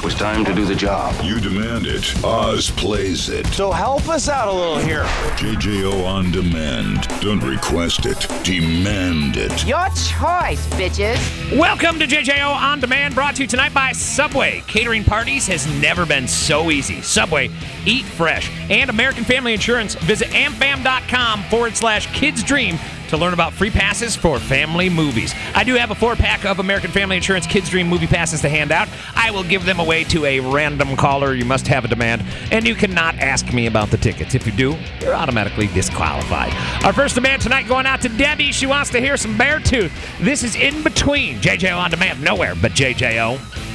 was time to do the job. You demand it. Oz plays it. So help us out a little here. JJO On Demand. Don't request it. Demand it. Your choice, bitches. Welcome to JJO On Demand, brought to you tonight by Subway. Catering parties has never been so easy. Subway, eat fresh. And American Family Insurance. Visit amfam.com/kidsdream to learn about free passes for family movies. I do have a 4-pack of American Family Insurance Kids Dream movie passes to hand out. I will give them away to a random caller. You must have a demand, and you cannot ask me about the tickets. If you do, you're automatically disqualified. Our first demand tonight going out to Debbie. She wants to hear some Beartooth. This is In Between. JJO On Demand, nowhere but JJO.